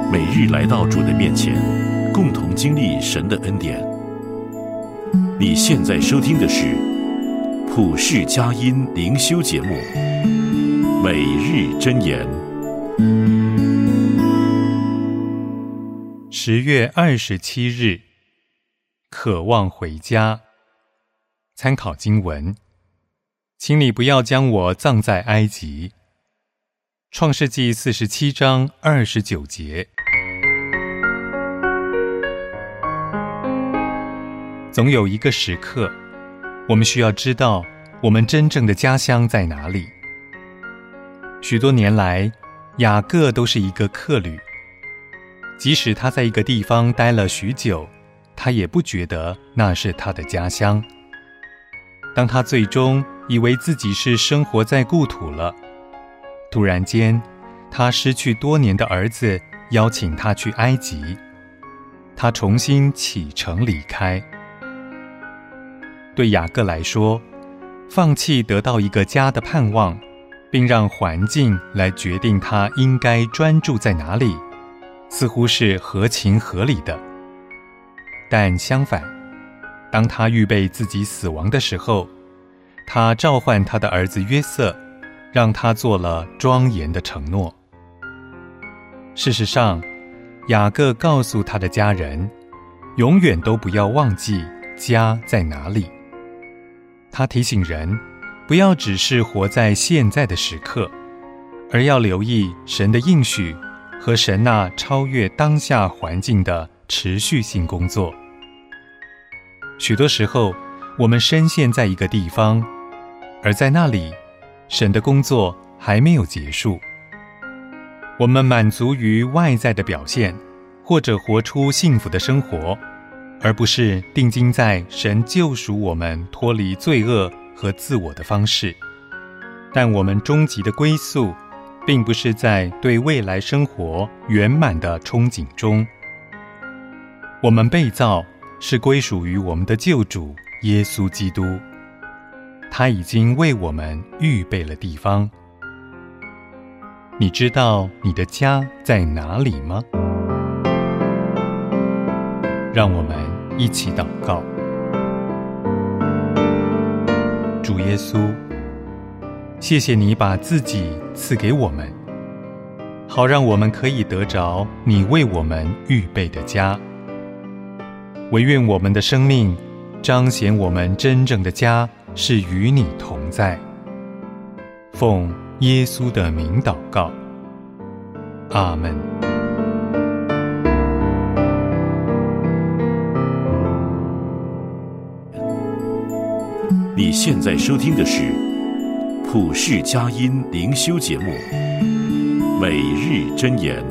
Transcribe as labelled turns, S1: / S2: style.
S1: 每日来到主的面前，共同经历神的恩典。你现在收听的是普世佳音灵修节目《每日箴言》。
S2: 10月27日，渴望回家。参考经文：请你不要将我葬在埃及。创世纪47章29节。总有一个时刻，我们需要知道我们真正的家乡在哪里。许多年来，雅各都是一个客旅，即使他在一个地方待了许久，他也不觉得那是他的家乡。当他最终以为自己是生活在故土了，突然间，他失去多年的儿子邀请他去埃及，他重新启程离开。对雅各来说，放弃得到一个家的盼望，并让环境来决定他应该专注在哪里，似乎是合情合理的。但相反，当他预备自己死亡的时候，他召唤他的儿子约瑟，让他做了庄严的承诺。事实上，雅各告诉他的家人，永远都不要忘记家在哪里。他提醒人，不要只是活在现在的时刻，而要留意神的应许和神那超越当下环境的持续性工作。许多时候，我们深陷在一个地方，而在那里，神的工作还没有结束。我们满足于外在的表现，或者活出幸福的生活，而不是定睛在神救赎我们脱离罪恶和自我的方式。但我们终极的归宿，并不是在对未来生活圆满的憧憬中。我们被造是归属于我们的救主耶稣基督，他已经为我们预备了地方。你知道你的家在哪里吗？让我们一起祷告。主耶稣，谢谢你把自己赐给我们，好让我们可以得着你为我们预备的家。惟愿我们的生命彰显我们真正的家是与你同在。奉耶稣的名祷告，阿们。
S1: 你现在收听的是普世佳音灵修节目《每日箴言》。